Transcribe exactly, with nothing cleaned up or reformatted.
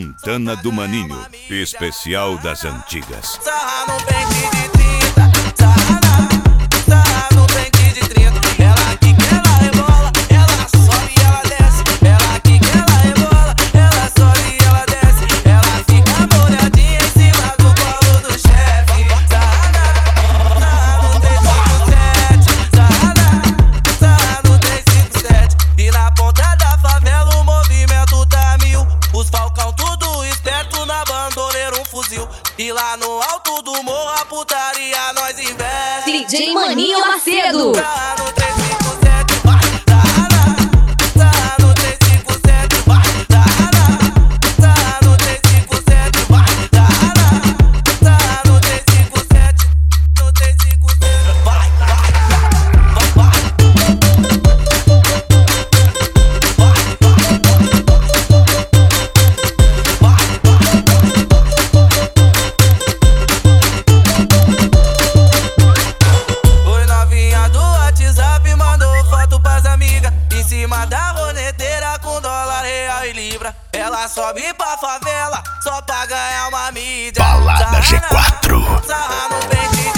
Santana do Maninho, especial das antigas. Sarra no pente de trinta, sarra na, sarra no pente de trinta. Ela que que ela rebola, ela sobe e ela desce. Ela que que ela rebola, ela sobe e ela desce. Ela fica molhadinha em cima do colo do chefe. Sarra na, sarra no três cinco sete, sarra na, sarra no três cinco sete. E na ponta da favela o movimento tá mil. Os falcão tudo esperto, na bandoleira um fuzil. E lá no alto do morro a putaria nós investe. D J Maninho Macedo. Tá no três cinco sete, vai, tá na, tá no três cinco sete, vai, tá na, tá no três cinco sete, vai, tá na, tá no três cinco sete, no três cinco sete, vai, vai, vai, da roneteira com dólar, real e libra. Ela sobe pra favela só pra ganhar uma mídia. Balada G quatro. Sarra no pente